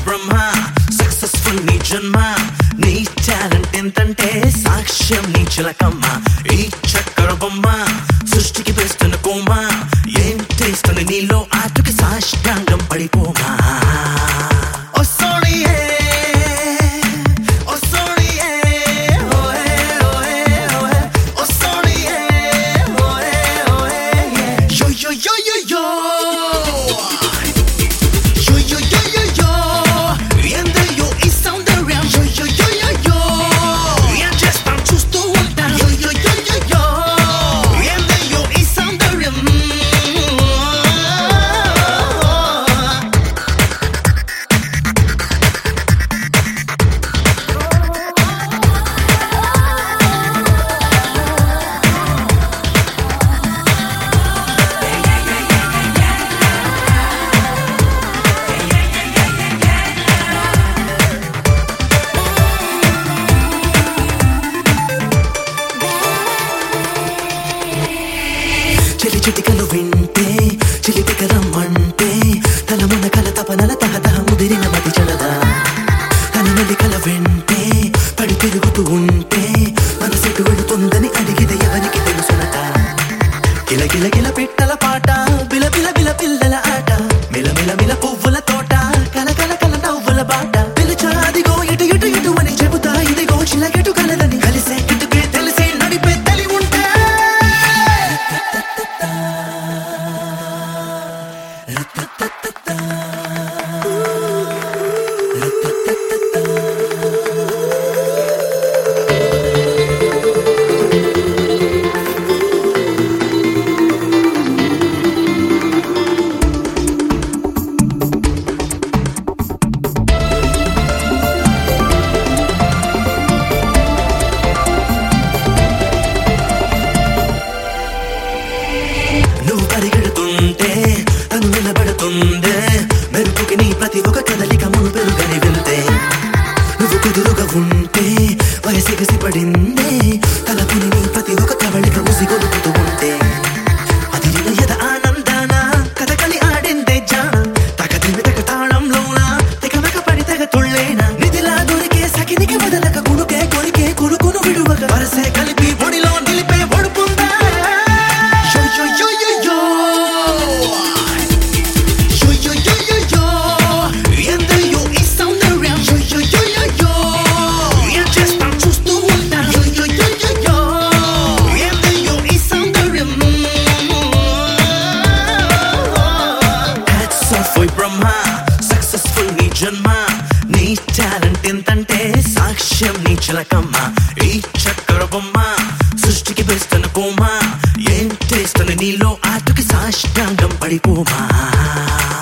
బ్రహ్మ successful నీ జన్మ నీ టాలెంట్ ఎంతంటే సాక్ష్యం నీ చిలకమ్మ ఈ చక్కెర బొమ్మ సృష్టికి వేస్తున్న కోమ ఏం చేస్తుంది నీలో ఆటకి సాష్టాంగం పడిపోమా చిటికలు వింటే చిలిపిక రమ్మంటే తల మన కల తపనల తహతహ ముదిరిన మతి చడదా తన మెలికల వెంటే పడి తిరుగుతూ ఉంటే మనసెటు వెళుతుందని అడిగితే ఎవరికి తెలుసునట గిల గిల గిల పిట్టల పాట బిల బిల బిల పిల్లల ఆట మిల మిల మిల పువ్వుల తోట కల కల కల నవ్వుల బాట పిలిచా అదిగో ఇటు ఇటు ఇటు అని చెబుతా ఇదిగో చిలకెటు కలదని కలిసే కిటుకే తెలిసి నడిపే తలి ఉంటే నువ్వు పరిగెడుతుంటే తను నిలబడుతుందే మెరుపుకి నీ ప్రతి ఒక్క కదలిక మును పెరుగని వెళ్తే నువ్వు కుదురుగా ఉంటే వయసిగసి పడిందే తలపుని నీ ప్రతి ఒక్క కవళిక ఉసిగొలుపుతూ ఉంటే అది ఎద ఆనందాన కథకలి ఆడిందే జాన తగదిమి తగ తాళంలోనా తెగమక పడి తెగ తుళ్ళేనా నిధిలా దొరికే సకినికి వదలక కునుకే కొరికే కురుకును విడువక వరసే కలిపి పొడిలో నిలిపే ఒడుపుందా బ్రహ్మ సక్సెస్ఫుల్ నీ జన్మ నీ టాలెంట్ ఎంతంటే సాక్ష్యం నీ చిలకమ్మ ఈ చక్కెర బొమ్మ సృష్టికి వేస్తున్న కోమ ఏం చేస్తుంది నీలో ఆటకి సాష్టాంగం పడిపోమా